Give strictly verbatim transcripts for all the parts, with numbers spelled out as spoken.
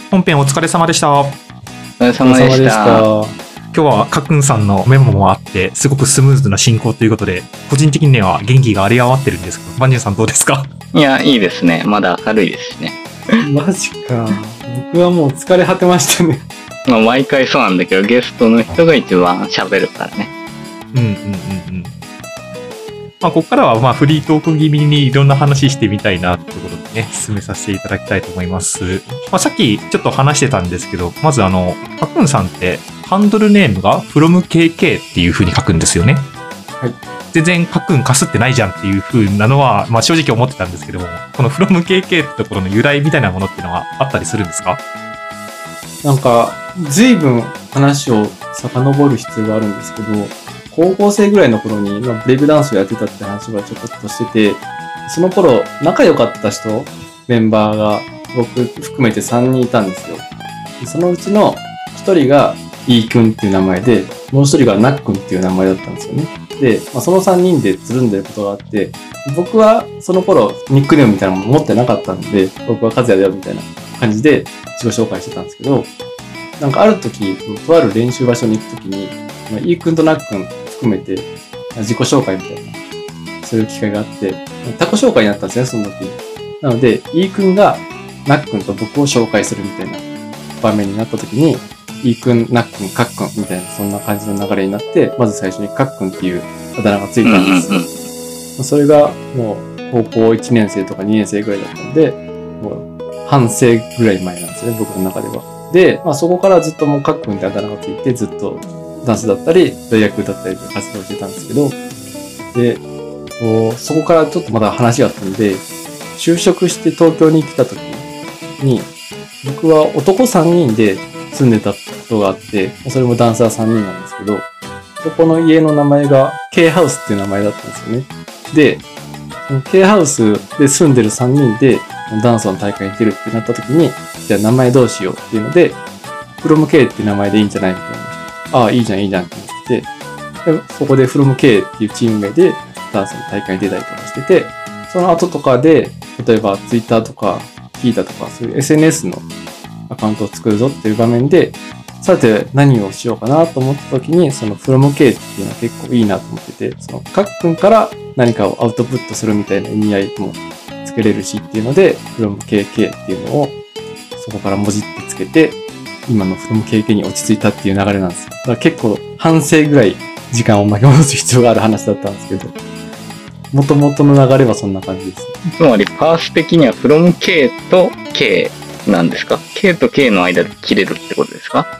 本編お疲れ様でした。 お疲れ様でした。 今日はかっくんさんのメモもあってすごくスムーズな進行ということで、個人的には元気があり余ってるんですけど、バンジュンさんどうですか？ いや、いいですね。まだ明るいですしね。 マジか。僕はもう疲れ果てましたね。 まあ毎回そうなんだけど、ゲストの人が一番喋るからね。 うんうんうんうん。まあ、ここからはまあフリートーク気味にいろんな話してみたいなってところでね、進めさせていただきたいと思います。まあ、さっきちょっと話してたんですけど、まずあの、かっくんさんってハンドルネームが フロムケーケー っていう風に書くんですよね。 はい。 全然かっくんかすってないじゃんっていう風なのは、まあ、正直思ってたんですけども、この フロムケーケー ってところの由来みたいなものっていうのはあったりするんですか？ なんか、随分話を遡る必要があるんですけど、高校生ぐらいの頃に、まあ、ブレイクダンスをやってたって話はちょこっとしてて、その頃仲良かった人、メンバーが僕含めてさんにんいたんですよ。でそのうちのひとりがイーくんっていう名前で、もうひとりがナッくんっていう名前だったんですよね。で、まあ、そのさんにんでつるんでることがあって、僕はその頃ニックネームみたいなのも持ってなかったんで、僕は和也だよみたいな感じで自己紹介してたんですけど、なんかある時、とある練習場所に行く時に、まあ、イーくんとナッくん含めて自己紹介みたいな、そういう機会があって、他己紹介になったんですね、その時。なので、イーくんがナッくんと僕を紹介するみたいな場面になった時に、イーくん、ナッくん、カッくんみたいな、そんな感じの流れになって、まず最初にカッくんっていうあだ名がついたんです。うんうんうん、それがもう高校いちねん生とかにねん生ぐらいだったんで、もう半生ぐらい前なんですね、僕の中では。で、まあ、そこからずっともうカッくんってあだ名がついて、ずっとダンスだったり、大学だったりで活動してたんですけど、で、こうそこからちょっとまだ話があったんで、就職して東京に来た時に、僕は男さんにんで住んでたことがあって、それもダンサーさんにんなんですけど、そこの家の名前が K ハウスっていう名前だったんですよね。で、K ハウスで住んでるさんにんでダンスの大会に出るってなった時に、じゃあ名前どうしようっていうので、from K って名前でいいんじゃないみたいな。ああ、いいじゃん、いいじゃんって言って、でそこで from K っていうチーム名でダンスの大会に出たりとかしてて、その後とかで、例えば Twitter とか聞いたとか、そういう エスエヌエス のアカウントを作るぞっていう場面で、さて何をしようかなと思った時に、その from K っていうのは結構いいなと思ってて、そのかっくんから何かをアウトプットするみたいな意味合いもつけれるしっていうので、from ケーケー っていうのをそこから文字ってつけて、今の from ケーケー に落ち着いたっていう流れなんですよ。だから結構半生ぐらい時間を巻き戻す必要がある話だったんですけど、元々の流れはそんな感じです。 つまりパース的には from K と K なんですか？ K と K の間で切れるってことですか？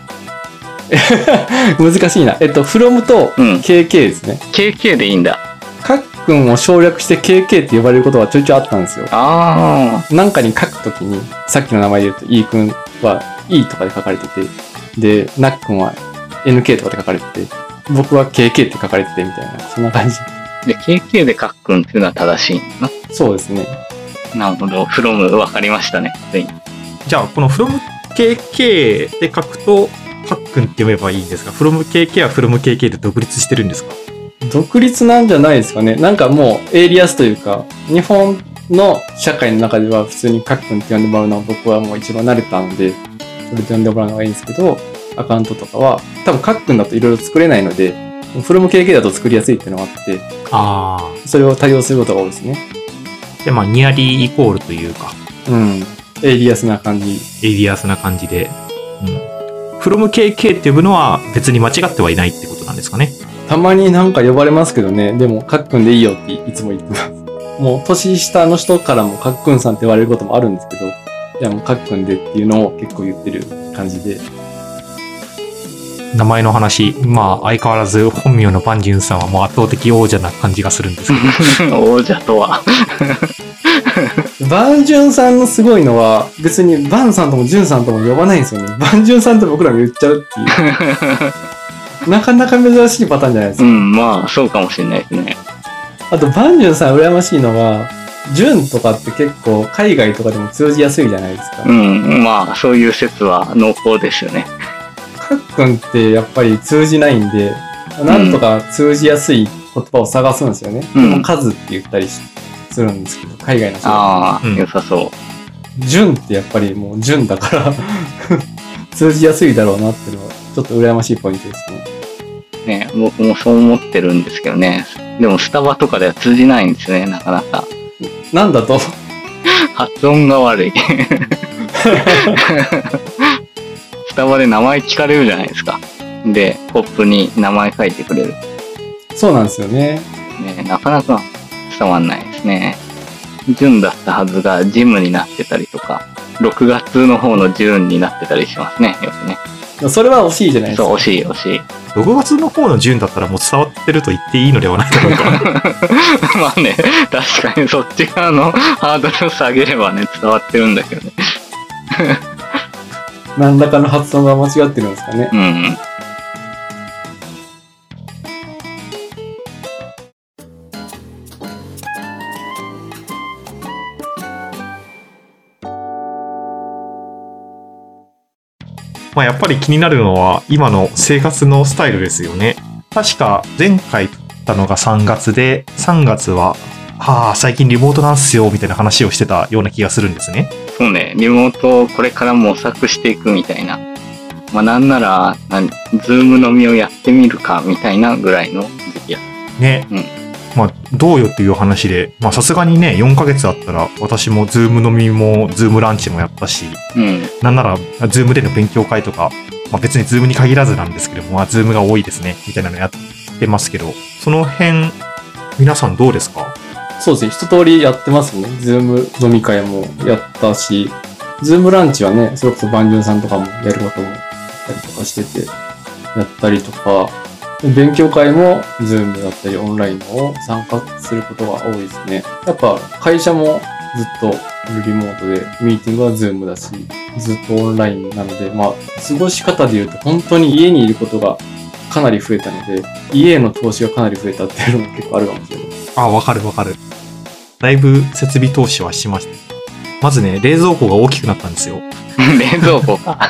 難しいな。えっと、from と ケーケー ですね。 うん、ケーケー でいいんだ。 かっくんを省略して ケーケー って呼ばれることがちょいちょいあったんですよ。 ああ。 なんかに書くときに、さっきの名前で言うと、E くんは E とかで書かれてて、で、なっくんは エヌケー とかで書かれてて、僕は ケーケー って書かれててみたいな、そんな感じ。 で、ケーケー でかっくんっていうのは正しいんだな。 そうですね。 なるほど。from 分かりましたね。 じゃあ、この from ケーケー で書くと、かっくんって読めばいいんですか？ from ケーケー は from ケーケー で独立してるんですか？ 独立なんじゃないですかね。なんかもう、エイリアスというか、日本の社会の中では普通にかっくんって呼んでもらうのは僕はもう一番慣れたので、それで呼んでもらうのがいいんですけど、アカウントとかは、多分かっくんだといろいろ作れないので、from ケーケー だと作りやすいっていうのがあって、 ああ。それを対応することが多いですね。 で、まあ、ニアリーイコールというか。 うん。エイリアスな感じ。 エイリアスな感じで。うん。from ケーケー って呼ぶのは別に間違ってはいないってことなんですかね。 たまになんか呼ばれますけどね。でも、かっくんでいいよっていつも言ってます。もう、年下の人からもかっくんさんって言われることもあるんですけど、いやもうかっくんでっていうのを結構言ってる感じで。 名前の話、まあ相変わらず本名のバンジュンさんはもう圧倒的王者な感じがするんですけど。 王者とは。 バンジュンさんのすごいのは、別にバンさんともジュンさんとも呼ばないんですよね。バンジュンさんって僕らも言っちゃうっていう。なかなか珍しいパターンじゃないですか。 うん、まあそうかもしれないですね。 あとバンジュンさん羨ましいのは、ジュンとかって結構海外とかでも通じやすいじゃないですか。 うん、まあそういう説は濃厚ですよね。 かっくんってやっぱり通じないんで、なんとか通じやすい言葉を探すんですよね。うん、でも数って言ったりするんですけど、海外の人は。ああ、うん、良さそ純ってやっぱりもう純だから通じやすいだろうなっていうのはちょっと羨ましいポイントですね。 ね、僕もそう思ってるんですけどね。でもスタバとかでは通じないんですね、なかなか。 なんだと発音が悪い。スタバで名前聞かれるじゃないですか。で、コップに名前書いてくれる。 そうなんですよね。 ね、なかなか伝わんないですね。純だったはずがジムになってたりとか、ろくがつの方の純になってたりしますね、よくね。 それは惜しいじゃないですか。 そう、惜しい惜しい。 ろくがつの方の純だったらもう伝わってると言っていいのではないだろうか。 まあね、確かにそっち側のハードルを下げればね、伝わってるんだけどね。 何らかの発音が間違ってるんですかね。 うん。 まあやっぱり気になるのは今の生活のスタイルですよね。確か前回撮ったのがさんがつで、さんがつは、はあ、最近リモートなんすよ、みたいな話をしてたような気がするんですね。 そうね、リモートをこれから模索していくみたいな。まあなんなら、ズーム飲みをやってみるかみたいなぐらいの時期や。 ね。 うん。 まあどうよっていう話で、まあさすがにね、よんかげつあったら私もズーム飲みもズームランチもやったし、 うん。 なんならズームでの勉強会とか、まあ別にズームに限らずなんですけども、まあズームが多いですね、みたいなのやってますけど、その辺、皆さんどうですか？ そうですね。一通りやってますね。ズーム飲み会もやったし、ズームランチはね、それこそバンジュンさんとかもやることもあったりとかしてて、やったりとか、勉強会もズームだったりオンラインを参加することが多いですね。やっぱ会社もずっとリモートで、ミーティングはズームだし、ずっとオンラインなので、まあ、過ごし方で言うと本当に家にいることがかなり増えたので、家への投資がかなり増えたっていうのも結構あるかもしれない。 あ、わかるわかる。だいぶ設備投資はしました。まずね、冷蔵庫が大きくなったんですよ。 冷蔵庫か。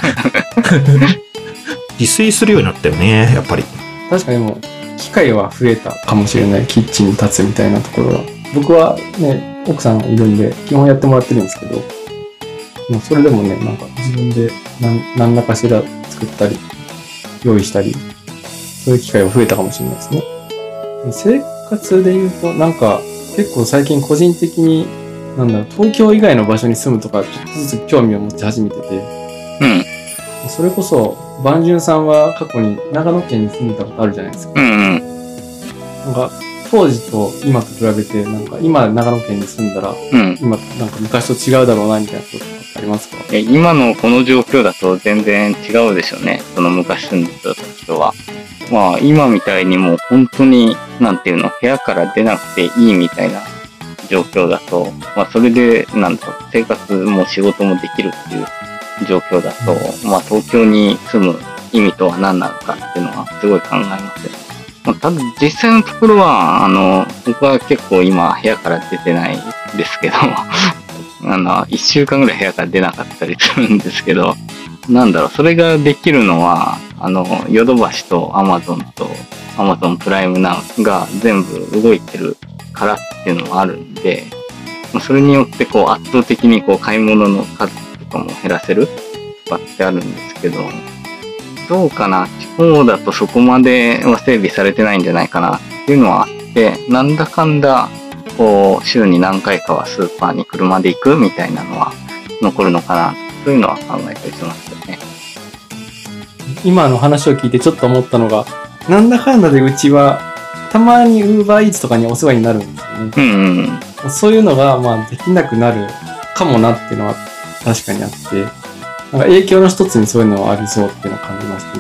自炊するようになったよね、やっぱり。 確かにもう、機会は増えたかもしれない。キッチンに立つみたいなところは。僕はね、奥さんいるんで、基本やってもらってるんですけど、もうそれでもね、なんか自分で何何らかしら作ったり、用意したり、そういう機会は増えたかもしれないですね。生活で言うと、なんか結構最近個人的に、なんだろう、東京以外の場所に住むとか、ちょっとずつ興味を持ち始めてて、 うん。 それこそ、バンジュンさんは過去に長野県に住んでたことあるじゃないですか。 うんうん。 なんか、当時と今と比べて、なんか今長野県に住んだら、 うん。 今なんか昔と違うだろうな、みたいなことってありますか？ え、今のこの状況だと全然違うでしょうね。その昔住んでた時とは。まあ今みたいにもう本当に、なんていうの、部屋から出なくていいみたいな状況だと、まあそれで、なんだろう、生活も仕事もできるっていう状況だと、まあ東京に住む意味とは何なのかっていうのはすごい考えますよね。まあ、ただ実際のところは、あの、僕は結構今部屋から出てないですけど、あの、一週間ぐらい部屋から出なかったりするんですけど、なんだろう、それができるのは、あの、ヨドバシとアマゾンとアマゾンプライムナウが全部動いてるからっていうのもあるんで、それによってこう圧倒的にこう買い物の数とかも減らせるとかってあるんですけど、どうかな、地方だとそこまでは整備されてないんじゃないかなっていうのはあって、なんだかんだこう週に何回かはスーパーに車で行くみたいなのは残るのかな、そういうのは考えたりしますよね。 今の話を聞いてちょっと思ったのが、なんだかんだでうちはたまに Uber Eats とかにお世話になるんですよね。 うんうん。 そういうのがまあできなくなるかもなっていうのは確かにあって、なんか影響の一つにそういうのはありそうっていうのを感じましたね。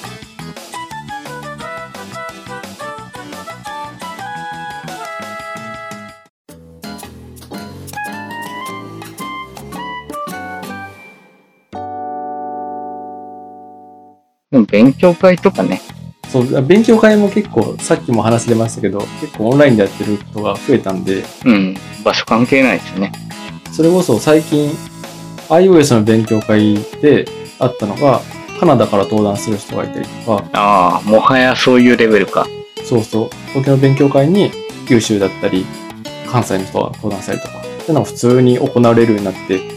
でも勉強会とかね。 そう、勉強会も結構さっきも話出ましたけど、結構オンラインでやってる人が増えたんで、 うん、場所関係ないですよね。 それこそ最近 iOS の勉強会であったのが、カナダから登壇する人がいたりとか、 ああ、もはやそういうレベルか。 そうそう、東京の勉強会に九州だったり、関西の人が登壇したりとか、っていうのが普通に行われるようになって、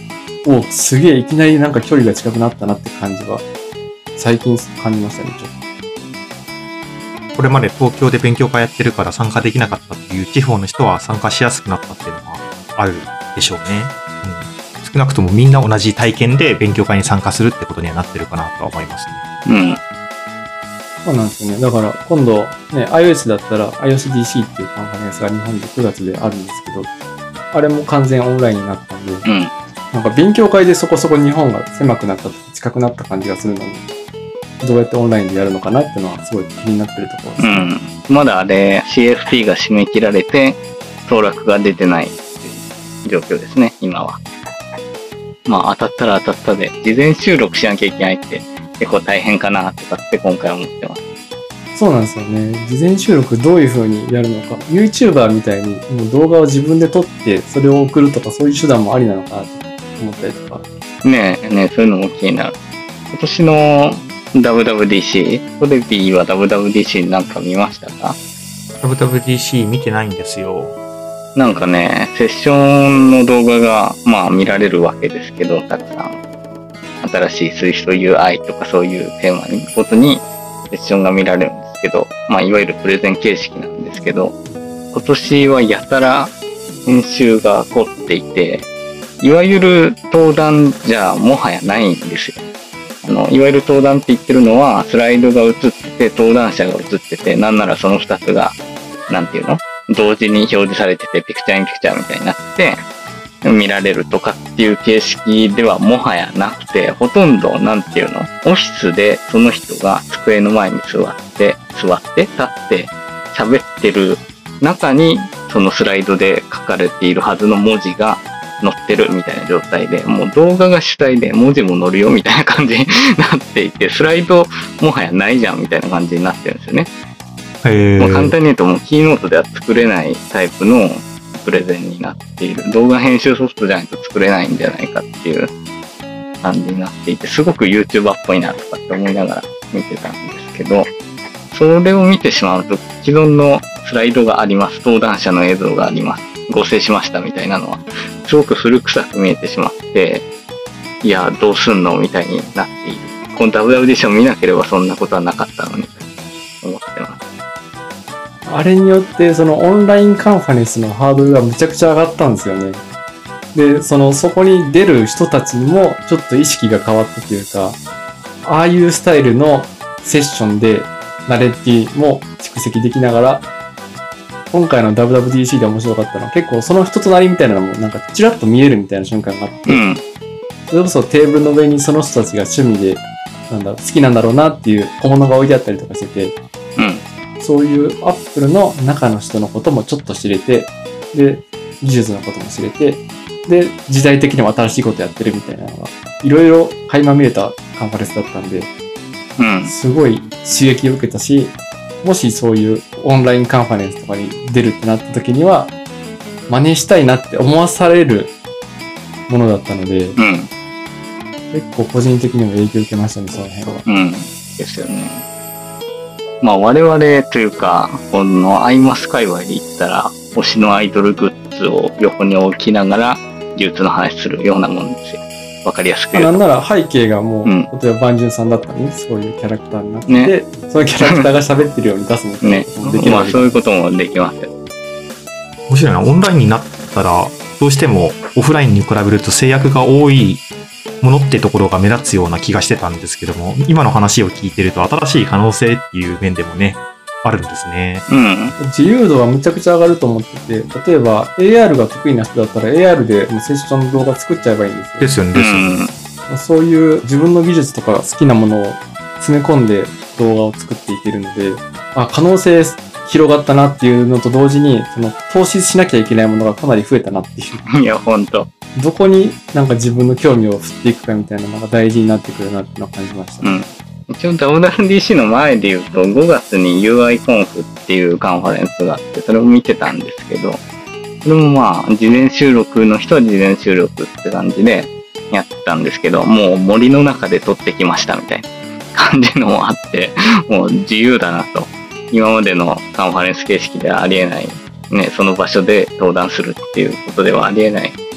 おすげえいきなりなんか距離が近くなったなって感じは最近感じましたね、ちょっと。 これまで東京で勉強会やってるから参加できなかったっていう地方の人は参加しやすくなったっていうのがあるでしょうね。うん、少なくともみんな同じ体験で勉強会に参加するってことにはなってるかなとは思いますね。 うん。 そうなんですよね。だから今度ね、iOS だったら iOSDC っていうカンファレンスが日本でくがつであるんですけど、あれも完全オンラインになったんで、 うん、 なんか勉強会でそこそこ日本が狭くなったと近くなった感じがするので、どうやってオンラインでやるのかなっていうのはすごい気になってるところです、ね。 うん。まだあれ シーエフピー が締め切られて当落が出てない状況ですね、今は。まあ当たったら当たったで事前収録しなきゃいけないって結構大変かなとかって今回思ってます。 そうなんですよね。事前収録どういう風にやるのか。YouTuber みたいにもう動画を自分で撮ってそれを送るとかそういう手段もありなのかなと思ったりとか。 ねえ、ねえ、そういうのも気になる。今年の ダブリューダブリューディーシー、トレビーは ダブリューダブリューディーシー なんか見ましたか？ ダブリューダブリューディーシー 見てないんですよ。 なんかね、セッションの動画がまあ見られるわけですけど、たくさん。新しい Swift ユーアイ とかそういうテーマにごとにセッションが見られるんですけど、まあいわゆるプレゼン形式なんですけど、今年はやたら編集が凝っていて、いわゆる登壇じゃもはやないんですよ。あの、いわゆる登壇って言ってるのは、スライドが映ってて、登壇者が映ってて、なんならその二つが、なんていうの？同時に表示されてて、ピクチャーインピクチャーみたいになって、見られるとかっていう形式ではもはやなくて、ほとんど、なんていうの？オフィスでその人が机の前に座って、座って、立って、喋ってる中に、そのスライドで書かれているはずの文字が、載ってるみたいな状態で、もう動画が主体で文字も載るよみたいな感じになっていて、スライドもはやないじゃんみたいな感じになってるんですよね。 へー。 まあ、簡単に言うともうキーノートでは作れないタイプのプレゼンになっている。動画編集ソフトじゃないと作れないんじゃないかっていう感じになっていて、すごく YouTuber っぽいなとかって思いながら見てたんですけど、それを見てしまうと既存のスライドがあります。登壇者の映像があります。合成しましたみたいなのはすごく古臭く見えてしまって、いやどうすんのみたいになっている。この ダブリューダブリューディーシー を見なければそんなことはなかったのにと思ってます。 あれによってそのオンラインカンファレンスのハードルがむちゃくちゃ上がったんですよね。で、そのそこに出る人たちにもちょっと意識が変わったというか、ああいうスタイルのセッションでナレッティも蓄積できながら、今回の ダブリューダブリューディーシー で面白かったのは結構その人となりみたいなのもなんかチラッと見えるみたいな瞬間があって、 うん、 それこそテーブルの上にその人たちが趣味でなんだ好きなんだろうなっていう小物が置いてあったりとかしてて、 うん、 そういうアップルの中の人のこともちょっと知れて、で技術のことも知れて、で時代的にも新しいことやってるみたいなのがいろいろ垣間見れたカンファレンスだったんで、 うん、 すごい刺激を受けたし、もしそういうオンラインカンファレンスとかに出るってなった時には真似したいなって思わされるものだったので、 うん、 結構個人的にも影響を受けましたね、その辺は。 うん、ですよね。まあ我々というか、このアイマス界隈で言ったら、推しのアイドルグッズを横に置きながら技術の話するようなもんですよ。わかりやすく言うと。 なんなら背景がもう、うん、例えばバンジュンさんだったのにそういうキャラクターになってて、ね、そのキャラクターが喋ってるように出すみたいなこともできる、 ね、まあそういうこともできますよ。 面白いな。オンラインになったらどうしてもオフラインに比べると制約が多いものってところが目立つような気がしてたんですけども、今の話を聞いてると新しい可能性っていう面でもねあるんですね。 うん、 自由度はむちゃくちゃ上がると思ってて、例えば エーアール が得意な人だったら エーアール でもうセッションの動画作っちゃえばいいんですよ。 ですよね、ですよね。 うん、 そういう自分の技術とか好きなものを詰め込んで動画を作っていけるので、あ、可能性広がったなっていうのと同時に、その投資しなきゃいけないものがかなり増えたなっていう。 いや、ほんと。 どこになんか自分の興味を振っていくかみたいなのが大事になってくるなっていうのを感じました。 うん。一応 ダブリューダブリューディーシー の前で言うと、ごがつに ユーアイ コンフっていうカンファレンスがあって、それを見てたんですけど、それもまあ、事前収録の人は事前収録って感じでやってたんですけど、もう森の中で撮ってきましたみたいな感じのもあって、もう自由だなと。今までのカンファレンス形式ではありえない、ね、その場所で登壇するっていうことではありえない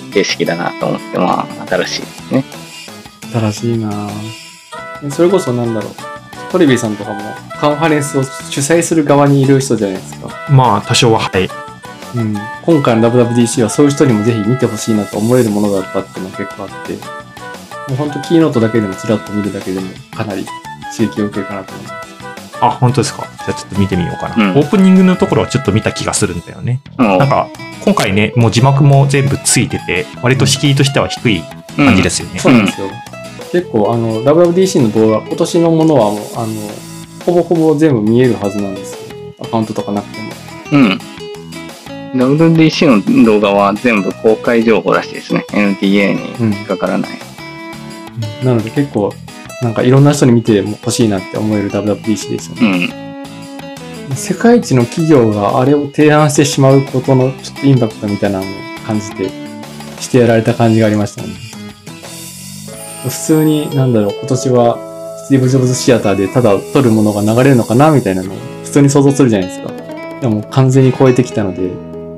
形式だなと思って、まあ、新しいですね。 新しいなぁ。それこそなんだろう。トリビーさんとかもカンファレンスを主催する側にいる人じゃないですか。 まあ、多少は、はい。 うん。今回の ダブリューダブリューディーシー はそういう人にもぜひ見てほしいなと思えるものだったっていうのが結構あって、もうほんとキーノートだけでもちらっと見るだけでもかなり刺激を受けるかなと思います。 あ、本当ですか。じゃあちょっと見てみようかな。 うん、 オープニングのところはちょっと見た気がするんだよね。 うん、 なんか、今回ね、もう字幕も全部ついてて、割と敷居としては低い感じですよね。 うん、そうなんですよ。結構、あの、ダブリューダブリューディーシー の動画、今年のものはもう、あの、ほぼほぼ全部見えるはずなんですよ。アカウントとかなくても。 うん。ダブリューダブリューディーシー の動画は全部公開情報らしいですね。エヌディーエー に引っかからない。 うん、なので結構、なんかいろんな人に見てほしいなって思える ダブリューダブリューディーシー ですよね。うん。世界一の企業があれを提案してしまうことのちょっとインパクトみたいなのを感じて、してやられた感じがありましたね。普通に、なんだろう、今年はスティーブ・ジョブズシアターでただ撮るものが流れるのかなみたいなのを普通に想像するじゃないですか。でも完全に超えてきたので、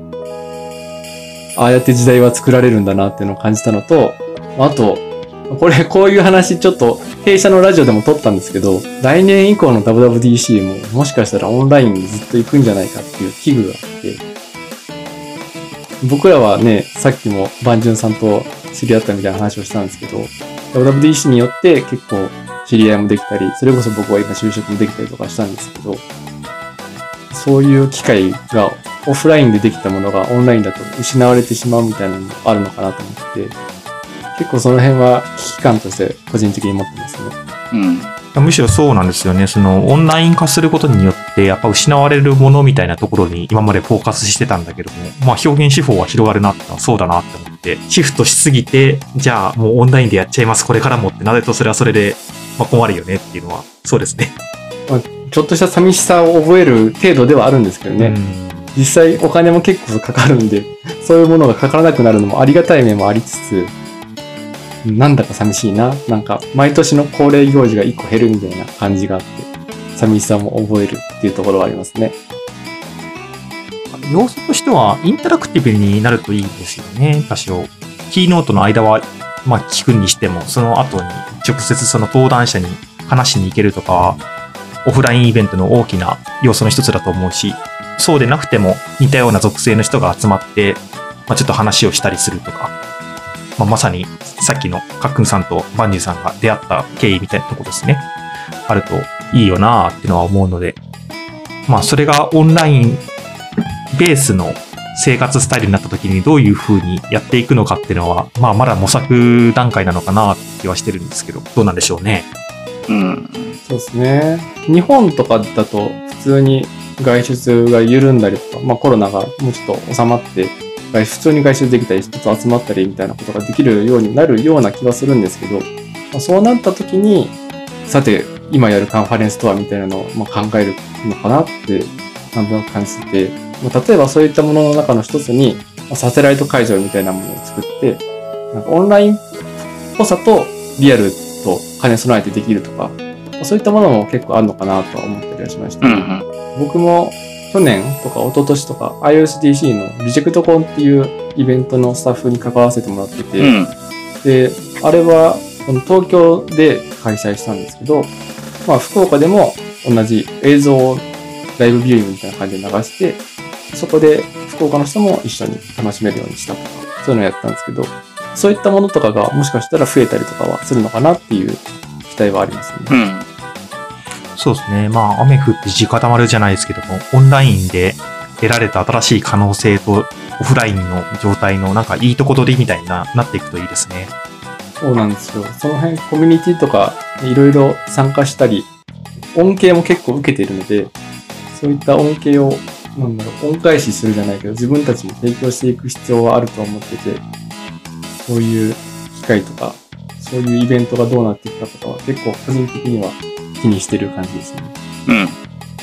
ああやって時代は作られるんだなっていうのを感じたのと、あと、これ、こういう話ちょっと弊社のラジオでも撮ったんですけど、来年以降の ダブリューダブリューディーシー ももしかしたらオンラインにずっと行くんじゃないかっていう危惧があって、僕らはね、さっきもバンジュンさんと知り合ったみたいな話をしたんですけど、ダブリューダブリューディーシー によって結構知り合いもできたり、それこそ僕は今就職もできたりとかしたんですけど、そういう機会がオフラインでできたものがオンラインだと失われてしまうみたいなのもあるのかなと思って、結構その辺は危機感として個人的に持ってますね。 うん。 むしろそうなんですよね。そのオンライン化することによってやっぱ失われるものみたいなところに今までフォーカスしてたんだけども、まあ表現手法は広がるなってのはそうだなって思って、シフトしすぎて、じゃあもうオンラインでやっちゃいますこれからもってなるとそれはそれで、まあ、困るよねっていうのはそうですね。 まあ、ちょっとした寂しさを覚える程度ではあるんですけどね。実際お金も結構かかるんで、そういうものがかからなくなるのもありがたい面もありつつ、なんだか寂しいな。なんか、毎年の恒例行事が一個減るみたいな感じがあって、寂しさも覚えるっていうところはありますね。 要素としては、インタラクティブになるといいですよね、多少。キーノートの間は、まあ、聞くにしても、その後に直接その登壇者に話しに行けるとかは、オフラインイベントの大きな要素の一つだと思うし、そうでなくても似たような属性の人が集まって、まあ、ちょっと話をしたりするとか、まあ、まさにさっきのカックンさんとバンジーさんが出会った経緯みたいなところですね。あるといいよなーっていうのは思うので、まあそれがオンラインベースの生活スタイルになった時にどういう風にやっていくのかっていうのは、まあまだ模索段階なのかなって気はしてるんですけど、どうなんでしょうね。 うん。 そうですね。日本とかだと普通に外出が緩んだりとか、まあコロナがもうちょっと収まって、普通に外出できたり、人と集まったりみたいなことができるようになるような気はするんですけど、まあ、そうなった時に、さて、今やるカンファレンスとはみたいなのをまあ考えるのかなって、なんとなく感じてて、まあ、例えばそういったものの中の一つに、まあ、サテライト会場みたいなものを作って、なんかオンラインっぽさとリアルと兼ね備えてできるとか、まあ、そういったものも結構あるのかなとは思ったりはしました。 うんうん、僕も去年とか一昨年とか アイオーエスディーシー のリジェクトコンっていうイベントのスタッフに関わらせてもらってて、うん、で、あれはこの東京で開催したんですけど、まあ福岡でも同じ映像をライブビューイングみたいな感じで流して、そこで福岡の人も一緒に楽しめるようにしたとか、そういうのをやったんですけど、そういったものとかがもしかしたら増えたりとかはするのかなっていう期待はありますね。 うん、 そうですね。まあ雨降って地固まるじゃないですけども、オンラインで得られた新しい可能性とオフラインの状態のなんかいいとこ取りみたいななっていくといいですね。 そうなんですよ。その辺コミュニティとかいろいろ参加したり、恩恵も結構受けているので、そういった恩恵をなんだろう恩返しするじゃないけど自分たちに提供していく必要はあると思ってて、そういう機会とかそういうイベントがどうなっていくかとかは結構個人的には気にしてる感じですね。 うん。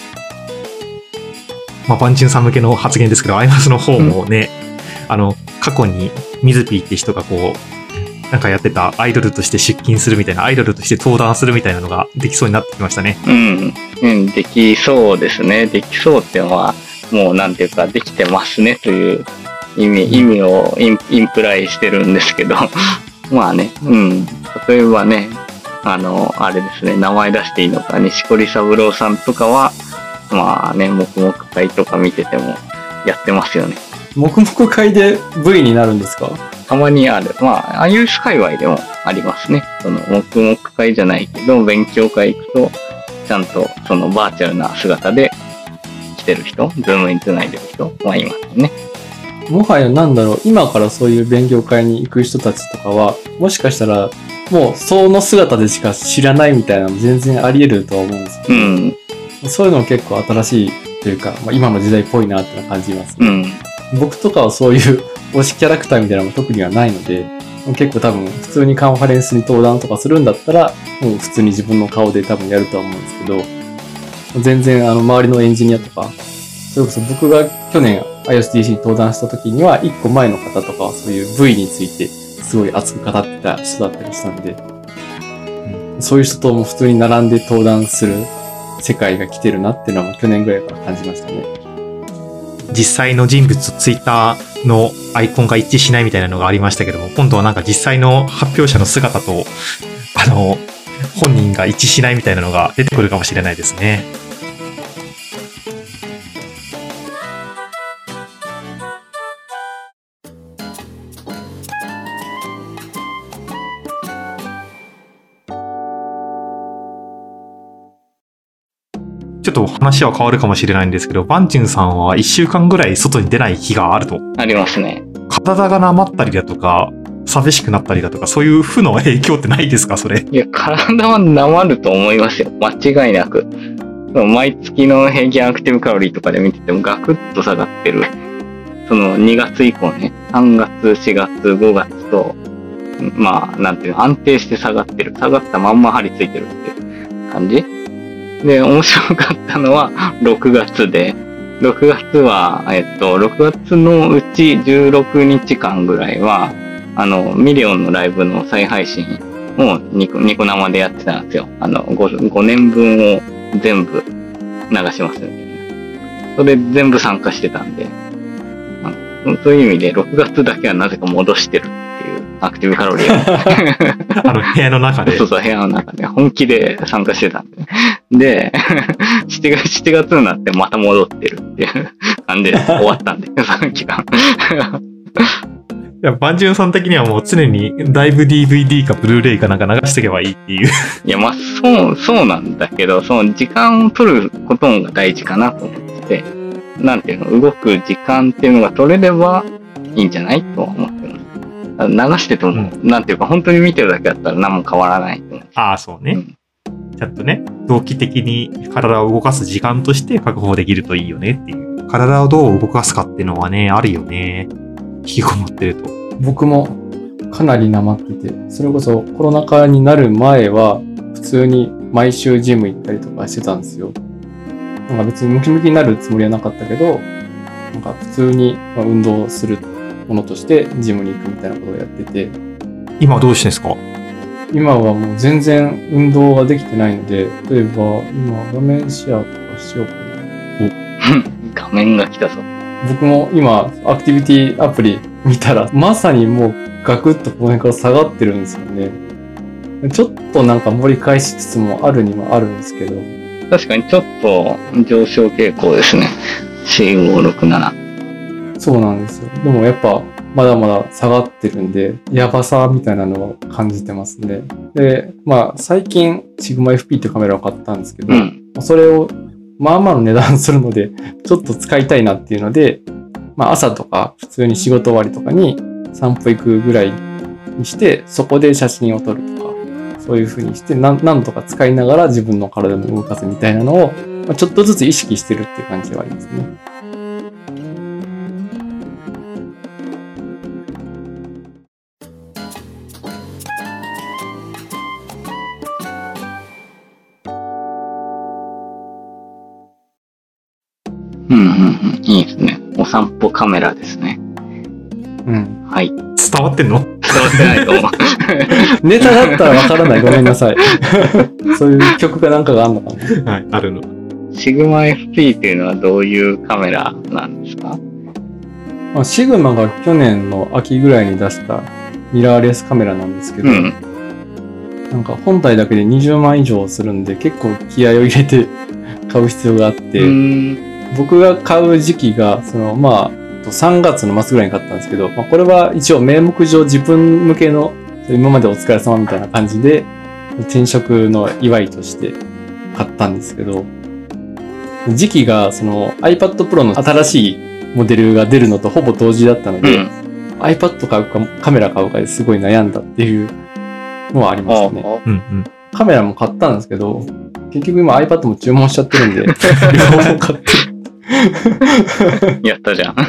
まあ、バンチュンさん向けの発言ですけど、アイマスの方もね、うん、あの、過去にミズピーって人がこう、なんかやってたアイドルとして出勤するみたいな、アイドルとして登壇するみたいなのができそうになってきましたね。 うん。うん、できそうですね。できそうっていうのは、もうなんていうか、できてますねという意味、意味をイン、インプライしてるんですけど、まあね、うん。例えばね、あの、あれですね、名前出していいのか、西堀三郎さんとかは、まあね、黙々会とか見ててもやってますよね。 黙々会で ブイ になるんですか？ たまにある。まあ、アイユース界隈でもありますね。その、黙々会じゃないけど、勉強会行くと、ちゃんとそのバーチャルな姿で来てる人、ズームにつないでる人はいますね。 もはやなんだろう、今からそういう勉強会に行く人たちとかは、もしかしたら、もうその姿でしか知らないみたいなのも全然あり得るとは思うんですけど、 うん。 そういうのも結構新しいというか、まあ、今の時代っぽいなって感じますね。 うん。 僕とかはそういう推しキャラクターみたいなのも特にはないので、結構多分普通にカンファレンスに登壇とかするんだったら、もう普通に自分の顔で多分やるとは思うんですけど、全然あの周りのエンジニアとか、それこそ僕が去年 アイエスディーシー に登壇した時には、一個前の方とかはそういう ブイ についてすごい熱く語ってた人だったりしたんで、うん、そういう人とも普通に並んで登壇する世界が来てるなっていうのは去年ぐらいから感じましたね。 実際の人物、ツイッターのアイコンが一致しないみたいなのがありましたけども、今度はなんか実際の発表者の姿と、あの、本人が一致しないみたいなのが出てくるかもしれないですね。ちょっと話は変わるかもしれないんですけど、バンチュンさんはいっしゅうかんぐらい外に出ない日があると。 ありますね。 体がなまったりだとか、寂しくなったりだとか、そういう負の影響ってないですか、それ。 いや、体はなまると思いますよ。間違いなく。毎月の平均アクティブカロリーとかで見ててもガクッと下がってる。そのにがつ以降ね、さんがつ、しがつ、ごがつと、まあ、なんていうの、安定して下がってる。下がったまんま張り付いてるっていう感じ。で、面白かったのはろくがつで、ろくがつは、えっと、ろくがつのうちじゅうろくにちかんぐらいは、あの、ミリオンのライブの再配信をニコ、ニコ生でやってたんですよ。あの、5, ごねんぶんを全部流しますね。それ全部参加してたんで、あのそういう意味でろくがつだけはなぜか戻してるっていうアクティブカロリーを。 あの、部屋の中で。 そうそう、部屋の中で本気で参加してたんで。で、しちがつ、しちがつになってまた戻ってるっていう感じで終わったんで、その期間。 いや、バンジュンさん的にはもう常にライブ ディーブイディー かブルーレイかなんか流していけばいいっていう。 いや、まあ、そう、そうなんだけど、その時間を取ることが大事かなと思ってて、なんていうの、動く時間っていうのが取れればいいんじゃないとは思ってます。流してても、うん、なんていうか、本当に見てるだけだったら何も変わらないと思う。 ああ、そうね。うんちゃんとね、同期的に体を動かす時間として確保できるといいよねっていう。体をどう動かすかっていうのはね、あるよね。引きこもってると。 僕もかなりなまってて、それこそコロナ禍になる前は普通に毎週ジム行ったりとかしてたんですよ。なんか別にムキムキになるつもりはなかったけど、なんか普通に運動するものとしてジムに行くみたいなことをやってて。 今はどうしてんですか？ 今はもう全然運動ができてないので、例えば今画面シェアとかしようかな。 画面が来たぞ。 僕も今アクティビティアプリ見たら、まさにもうガクッとこの辺から下がってるんですよね。ちょっとなんか盛り返しつつもあるにはあるんですけど。 確かにちょっと上昇傾向ですね。よん、ご、ろく、なな。 そうなんですよ。でもやっぱまだまだ下がってるんで、やばさみたいなのを感じてますね。で、まあ最近 シグマエフピー っていうカメラを買ったんですけど、うん、それをまあまあの値段するので、ちょっと使いたいなっていうので、まあ朝とか普通に仕事終わりとかに散歩行くぐらいにして、そこで写真を撮るとか、そういう風にしてな、なんとか使いながら自分の体の動かすみたいなのを、まあ、ちょっとずつ意識してるっていう感じはありますね。 うんうんうん、いいですね。お散歩カメラですね。 うん。 はい。 伝わってんの？ 伝わってないと思う。 ネタだったらわからない。ごめんなさい。そういう曲かなんかがあるのかな？ はい、あるの。 シグマエフピー っていうのはどういうカメラなんですか？ まあ、シグマが去年の秋ぐらいに出したミラーレスカメラなんですけど、 うん。 なんか本体だけでにじゅうまん以上するんで結構気合を入れて買う必要があって、 うーん。 僕が買う時期が、そのまあ、さんがつの末ぐらいに買ったんですけど、まあ、これは一応名目上自分向けの今までお疲れ様みたいな感じで転職の祝いとして買ったんですけど、時期がその iPad Pro の新しいモデルが出るのとほぼ同時だったので、 うん。 iPad 買うかカメラ買うかですごい悩んだっていうのはありましたね。 あうんうん。 カメラも買ったんですけど、結局今 iPad も注文しちゃってるんで、両方買ってあ、やったじゃん。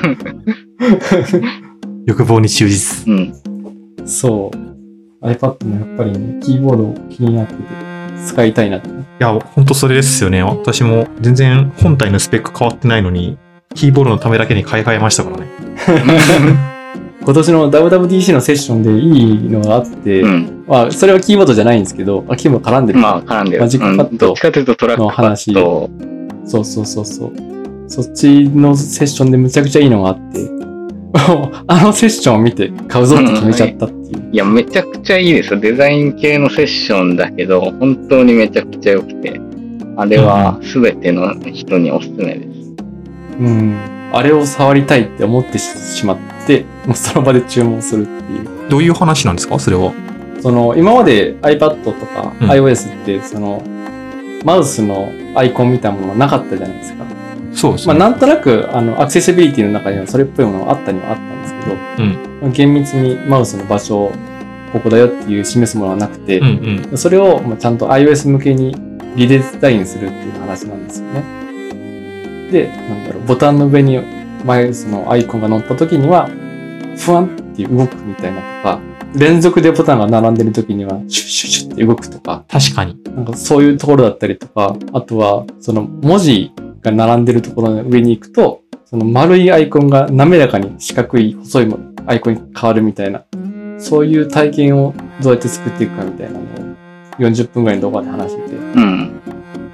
欲望に忠実。 うん。 そう。iPad もやっぱりね、キーボード気になってて、使いたいなって。 いや、ほんとそれですよね。私も全然本体のスペック変わってないのに、キーボードのためだけに買い替えましたからね。 今年の ダブリューダブリューディーシー のセッションでいいのがあって、 うん。 まあ、それはキーボードじゃないんですけど、あキーボード絡んでる。 まあ、絡んでる。 マジックパッドうんどっちかというとトラックパッド。 そうそうそうそう。そっちのセッションでむちゃくちゃいいのがあって、あのセッションを見て買うぞって決めちゃったっていう。 いや、めちゃくちゃいいですよ。デザイン系のセッションだけど、本当にめちゃくちゃ良くて、あれは全ての人におすすめです。 うん。あれを触りたいって思ってしまって、もうその場で注文するっていう。 どういう話なんですかそれは。 その、今まで iPad とかうん iOS って、その、マウスのアイコンみたいなものがなかったじゃないですか。まあ、 そうですね。 なんとなく、あの、アクセシビリティの中にはそれっぽいものがあったにはあったんですけど、 うん。 厳密にマウスの場所をここだよっていう示すものはなくて、 うんうん。 それをもうちゃんと iOS 向けにリデザインするっていう話なんですよね。で、なんだろう、ボタンの上にマウスのアイコンが載った時には、ふわんって動くみたいなとか、連続でボタンが並んでる時には、シュッシュッシュッって動くとか、 確かに。 なんかそういうところだったりとか、あとは、その文字が並んでるところの上に行くと、その丸いアイコンが滑らかに四角い細いアイコンに変わるみたいな、そういう体験をどうやって作っていくかみたいなのをよんじゅっぷんぐらいの動画で話してて。 うん。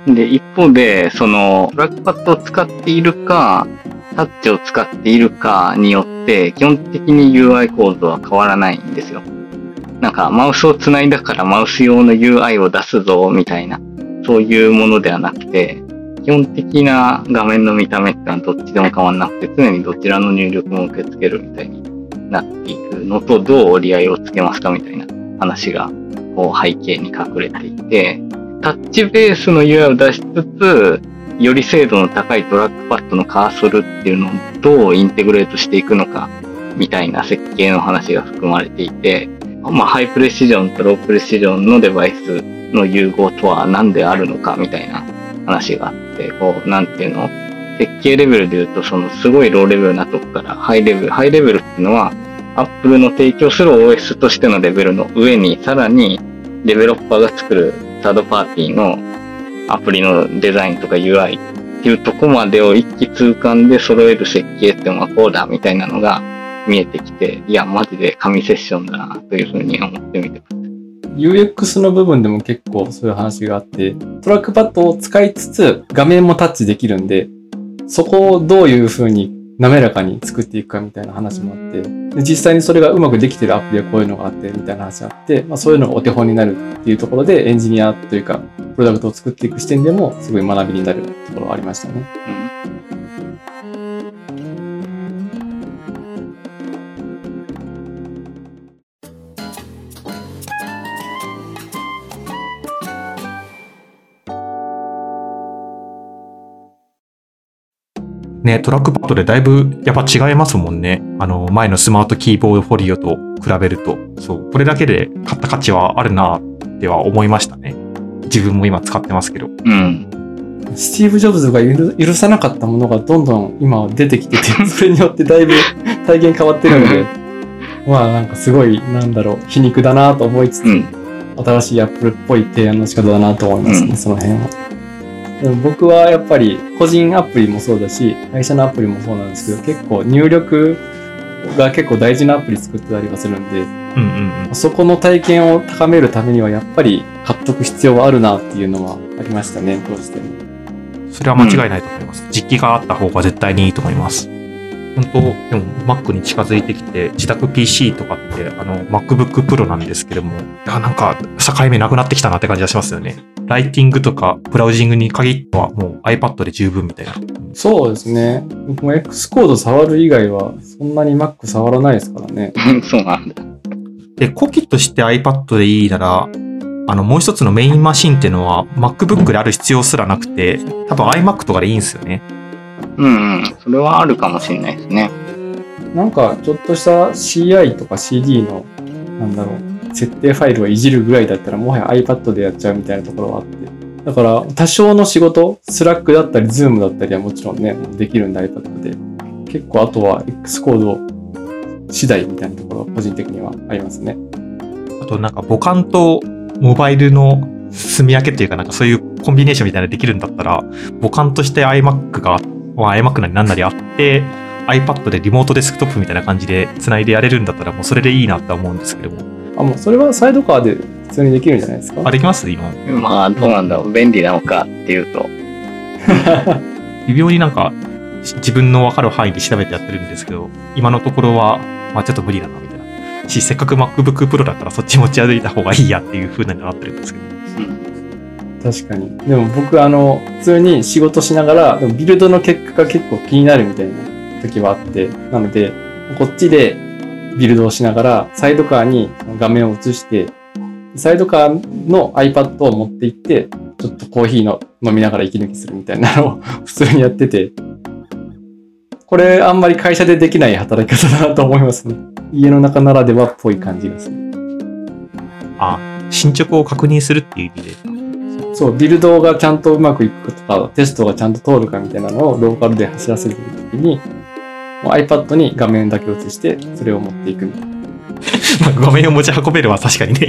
で、一方で、その、トラックパッドを使っているか、タッチを使っているかによって、基本的に ユーアイ 構造は変わらないんですよ。なんか、マウスをつないだからマウス用の ユーアイ を出すぞ、みたいな、そういうものではなくて、基本的な画面の見た目ってのはどっちでも変わらなくて、常にどちらの入力も受け付けるみたいになっていくのと、どう折り合いをつけますかみたいな話が、こう背景に隠れていて、タッチベースの ユーアイ を出しつつ、より精度の高いトラックパッドのカーソルっていうのをどうインテグレートしていくのか、みたいな設計の話が含まれていて、まあ、ハイプレシジョンとロープレシジョンのデバイスの融合とは何であるのかみたいな話があって、こう、なんていうの、設計レベルで言うと、そのすごいローレベルなとこからハイレベル、ハイレベルっていうのは、Apple の提供する オーエス としてのレベルの上に、さらにデベロッパーが作るサードパーティーのアプリのデザインとか ユーアイ っていうとこまでを一気通貫で揃える設計っていうのはこうだみたいなのが見えてきて、いや、マジで神セッションだなというふうに思ってみてます。 ユーエックス の部分でも結構そういう話があって、トラックパッドを使いつつ画面もタッチできるんで、そこをどういう風に滑らかに作っていくかみたいな話もあって、で実際にそれがうまくできてるアプリはこういうのがあってみたいな話があって、まあ、そういうのがお手本になるっていうところでエンジニアというかプロダクトを作っていく視点でもすごい学びになるところがありましたね。 うんね、トラックパッドでだいぶやっぱ違いますもんね。あの、前のスマートキーボードフォリオと比べると。そう。これだけで買った価値はあるなっては思いましたね。自分も今使ってますけど。 うん。 スティーブ・ジョブズが許さなかったものがどんどん今出てきてて、それによってだいぶ体験変わってるので、まあなんかすごい、なんだろう、皮肉だなと思いつつ、 うん、 新しいアップルっぽい提案の仕方だなと思いますね、うん、その辺は。でも僕はやっぱり個人アプリもそうだし、会社のアプリもそうなんですけど、結構入力が結構大事なアプリ作ってたりはするんで、 うんうんうん、 そこの体験を高めるためにはやっぱり買っとく必要はあるなっていうのはありましたね、どうしても。 それは間違いないと思います。うん、実機があった方が絶対にいいと思います。 本当、でも Mac に近づいてきて、自宅 ピーシー とかって、あの、MacBook Pro なんですけども、いや、なんか、境目なくなってきたなって感じがしますよね。ライティングとか、ブラウジングに限っては、もう iPad で十分みたいな。 そうですね。僕も X コード触る以外は、そんなに Mac 触らないですからね。 そうなんだ。 で、古希として iPad でいいなら、あの、もう一つのメインマシンっていうのは MacBook である必要すらなくて、多分 iMac とかでいいんですよね。 うんうん。それはあるかもしれないですね。 なんか、ちょっとした シーアイ とか シーディー の、なんだろう、設定ファイルをいじるぐらいだったら、もはや iPad でやっちゃうみたいなところはあって。だから、多少の仕事、Slack だったり、Zoom だったりはもちろんね、できるんで iPad で。結構、あとは X コード次第みたいなところは個人的にはありますね。 あと、なんか母艦とモバイルの住み分けっていうか、なんかそういうコンビネーションみたいなのできるんだったら、母艦として iMac が、まあ、iMac なり何なりあって、iPad でリモートデスクトップみたいな感じで繋いでやれるんだったら、もうそれでいいなって思うんですけども。 あ、もうそれはサイドカーで普通にできるんじゃないですか？ あ、できます今。 まあ、どうなんだろう。便利なのかっていうと。 微妙になんか、自分の分かる範囲で調べてやってるんですけど、今のところは、まあちょっと無理だな、みたいな。し、せっかく MacBook Pro だったらそっち持ち歩いた方がいいやっていう風になってるんですけど。 確かに。でも僕、あの、普通に仕事しながら、でもビルドの結果が結構気になるみたいな時はあって、なので、こっちでビルドをしながら、サイドカーに画面を映して、サイドカーの iPad を持って行って、ちょっとコーヒーの飲みながら息抜きするみたいなのを普通にやってて、これあんまり会社でできない働き方だなと思いますね。家の中ならではっぽい感じがする。 あ、進捗を確認するっていう意味で。 そう、ビルドがちゃんとうまくいくかとか、テストがちゃんと通るかみたいなのをローカルで走らせてるときに、もう iPad に画面だけ映して、それを持っていくみたいな。 画面を持ち運べるは確かにね。 うん。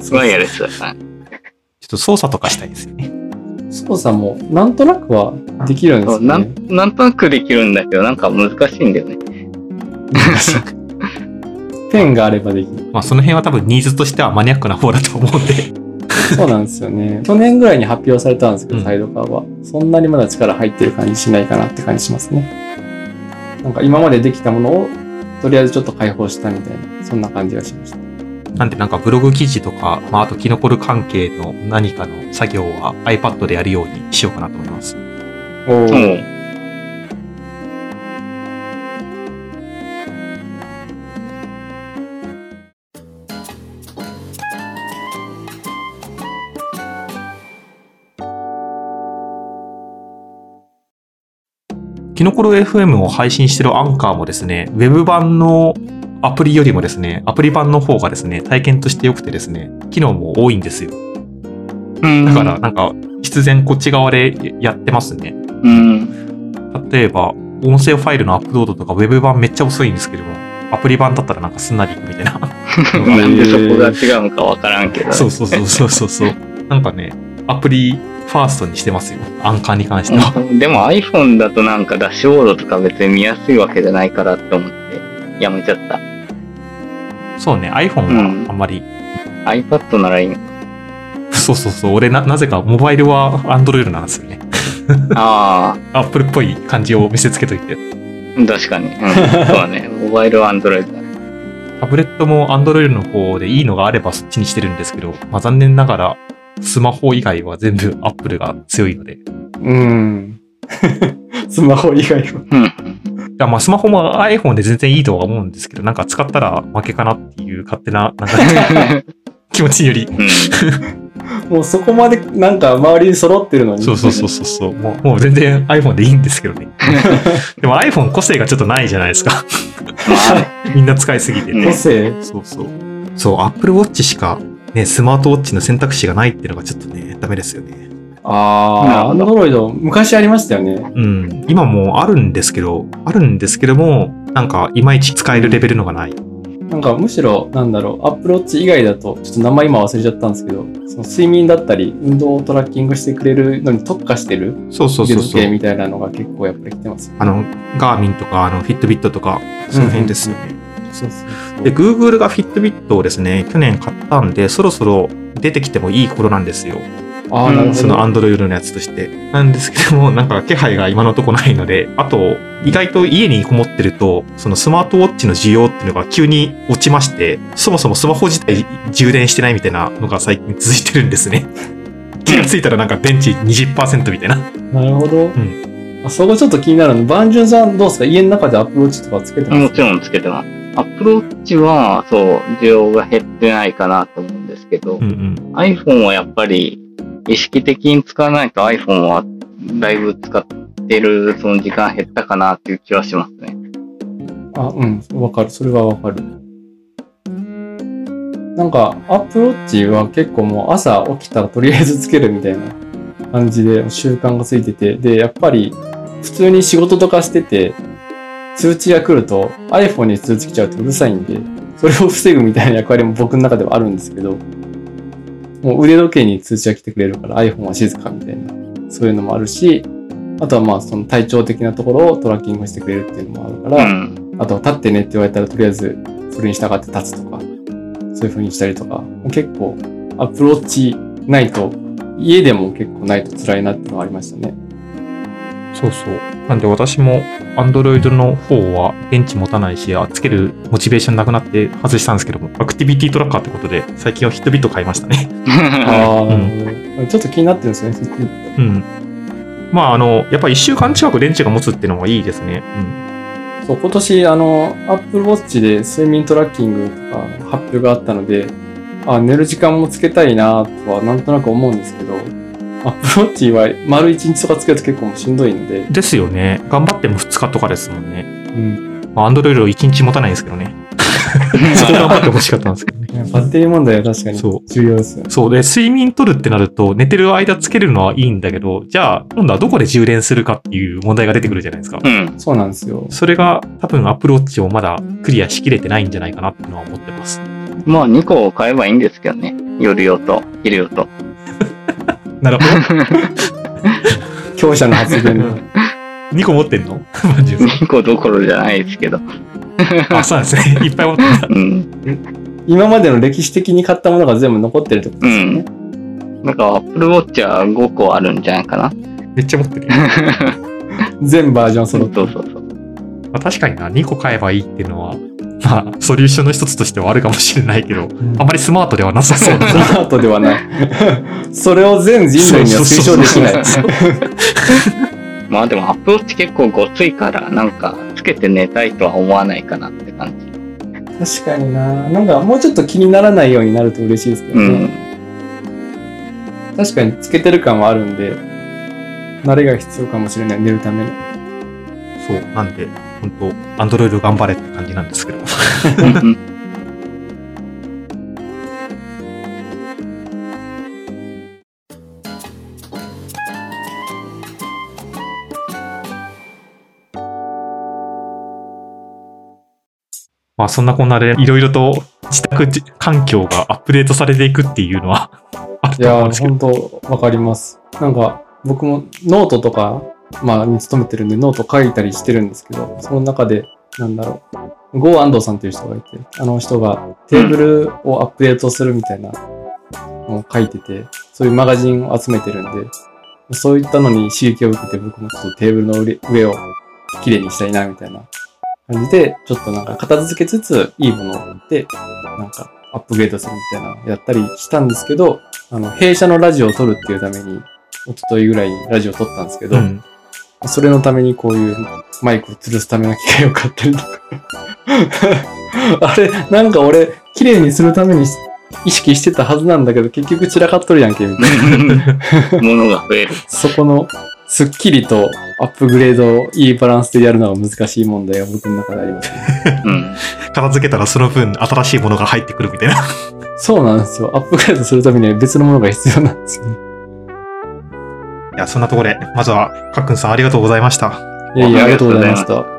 ワイヤレスだから。 ちょっと操作とかしたいですよね。 操作もなんとなくはできるんですよね。 なん、なんとなくできるんだけど、なんか難しいんだよね。 ペンがあればできる。 まあその辺は多分ニーズとしてはマニアックな方だと思うんで。 そうなんですよね。去年ぐらいに発表されたんですけど、 うん、 サイドカーは。そんなにまだ力入ってる感じしないかなって感じしますね。なんか今までできたものをとりあえずちょっと解放したみたいな、そんな感じがしました。 なんでなんかブログ記事とか、まああとキノコル関係の何かの作業は iPad でやるようにしようかなと思います。 おー。 うんキノコロ エフエム を配信してるアンカーもですね、ウェブ版のアプリよりもですね、アプリ版の方がですね、体験として良くてですね、機能も多いんですよ。だからなんか必然こっち側でやってますね。 うん、 例えば音声ファイルのアップロードとかウェブ版めっちゃ遅いんですけども、アプリ版だったらなんかすんなりいくみたいな。 なんでそこが違うのかわからんけど。 そうそうそうそうそうそう。なんかね、アプリファーストにしてますよ。アンカーに関しては。 でも iPhone だとなんかダッシュボードとか別に見やすいわけじゃないからって思ってやめちゃった。 そうね、iPhone はあんまり。 うん、iPad ならいいの。 そうそうそう。俺な、なぜかモバイルは Android なんですよね。 ああ。Apple っぽい感じを見せつけといて。 確かに。うん、そうだね。モバイルは Android だね。 タブレットも Android の方でいいのがあればそっちにしてるんですけど、まあ残念ながらスマホ以外は全部 Apple が強いので。 うん。スマホ以外は。 うん。 いやまあスマホも iPhone で全然いいとは思うんですけど、なんか使ったら負けかなっていう勝手な、なんか気持ちより。 うん、 もうそこまでなんか周りに揃ってるのに。 そうそうそうそう。もう、もう全然 iPhone でいいんですけどね。でも iPhone 個性がちょっとないじゃないですか。みんな使いすぎて、ね。 個性そうそう。そう、Apple Watch しかね、スマートウォッチの選択肢がないっていうのがちょっとね、ダメですよね。 ああ、Android 昔ありましたよね。 うん。今もあるんですけど、あるんですけども、なんかいまいち使えるレベルのがない。 なんかむしろ、なんだろう、Apple Watch 以外だと、ちょっと名前今忘れちゃったんですけど、その睡眠だったり、運動をトラッキングしてくれるのに特化してるそうそうそうそう。 腕時計みたいなのが結構やっぱり来てます、ね。 あの、ガーミンとか、あの、フィットビットとか、その辺ですよね。 うんうん、そうそうそう。 で、Google がフィットビットをですね、去年買ったんで、そろそろ出てきてもいい頃なんですよ。 ああ、なるほど。 その Android のやつとして。なんですけども、なんか気配が今のとこないので、あと、意外と家にこもってると、そのスマートウォッチの需要っていうのが急に落ちまして、そもそもスマホ自体充電してないみたいなのが最近続いてるんですね。気がついたらなんか電池 にじゅっパーセント みたいな。 なるほど。 うん。 あ、そこちょっと気になるの。バンジュンさんどうですか？家の中でアップルウォッチとかつけてます？ もちろんつけてます。アップルウォッチは、そう、需要が減ってないかなと思うんですけど、 うんうん、 iPhone はやっぱり意識的に使わないと iPhone はだいぶ使ってるその時間減ったかなっていう気はしますね。 あ、うん、わかる。それはわかる。なんか、アップルウォッチは結構もう朝起きたらとりあえずつけるみたいな感じで習慣がついてて、で、やっぱり普通に仕事とかしてて、通知が来ると iPhone に通知来ちゃうとうるさいんで、それを防ぐみたいな役割も僕の中ではあるんですけど、もう腕時計に通知が来てくれるから iPhone は静かみたいな、そういうのもあるし、あとはまあその体調的なところをトラッキングしてくれるっていうのもあるから、うん、あとは立ってねって言われたらとりあえずそれに従って立つとか、そういう風にしたりとか、結構 Apple Watch ないと、家でも結構ないと辛いなっていうのがありましたね。 そうそう。なんで私も Android の方は電池持たないし、つけるモチベーションなくなって外したんですけども、アクティビティトラッカーってことで最近はヒットビット買いましたね。 ああ、うん、ちょっと気になってるんですね。 うん。まああの、やっぱいっしゅうかん近く電池が持つっていうのがいいですね。 うん。そう、今年あの、Apple Watch で睡眠トラッキングとか発表があったので、あ、寝る時間もつけたいなとはなんとなく思うんですけど、アップルウォッチは丸いちにちとかつけると結構しんどいんで。 ですよね。頑張ってもふつかとかですもんね。 うん。 まあ、Android をいちにち持たないんですけどね。そこ頑張ってほしかったんですけどね。 バッテリー問題は確かに重要ですよね。 そう。で、睡眠取るってなると、寝てる間つけるのはいいんだけど、じゃあ、今度はどこで充電するかっていう問題が出てくるじゃないですか。 うん。 そうなんですよ。 それが多分 Apple Watch をまだクリアしきれてないんじゃないかなっていうのは思ってます。 まあ、にこ買えばいいんですけどね。夜用と、昼用と。 なるほど。 強者の発言。 にこ持ってんの？ にこどころじゃないですけど。 あ、そうなんですね。いっぱい持ってる。 うん。 今までの歴史的に買ったものが全部残ってるってことですよね。 うん。なんか、Apple Watch はごこあるんじゃないかな。 めっちゃ持ってる。 全バージョン揃って。 そうそうそう。 まあ、確かにな、にこ買えばいいっていうのは、まあ、ソリューションの一つとしてはあるかもしれないけど、うん、あまりスマートではなさそうだ。 スマートではない。それを全人類には推奨できない。 まあでも、アップルウォッチ結構ごついから、なんか、つけて寝たいとは思わないかなって感じ。確かにな。なんか、もうちょっと気にならないようになると嬉しいですけどね。うん、確かに、つけてる感はあるんで、慣れが必要かもしれない、寝るための。 そう、なんで、本当アンドロイド頑張れって感じなんですけど。まあそんなこんなでいろいろと自宅環境がアップデートされていくっていうのはあると思うんですけど。 いや、本当わかります。なんか僕もノートとか、まあ、に勤めてるんでノート書いたりしてるんですけど、その中で、なんだろう、郷安藤さんという人がいて、あの人がテーブルをアップデートするみたいなのを書いてて、そういうマガジンを集めてるんで、そういったのに刺激を受けて僕もちょっとテーブルの上をきれいにしたいなみたいな感じで、ちょっとなんか片付けつついいものを置いて、なんかアップグレードするみたいなのをやったりしたんですけど、あの、弊社のラジオを撮るっていうために、一昨日ぐらいにラジオを撮ったんですけど、うん、それのためにこういうマイクを吊るすための機械を買ったりとか。あれ、なんか俺、綺麗にするために意識してたはずなんだけど、結局散らかっとるやんけ、みたいな。 物が増える。 そこの、スッキリとアップグレードをいいバランスでやるのが難しい問題が僕の中でありますね。 うん。 片付けたらその分新しいものが入ってくるみたいな。 そうなんですよ。アップグレードするためには別のものが必要なんですよね。 いや、そんなところで、まずは、かっくんさんありがとうございました。 いやいや、ありがとうございました。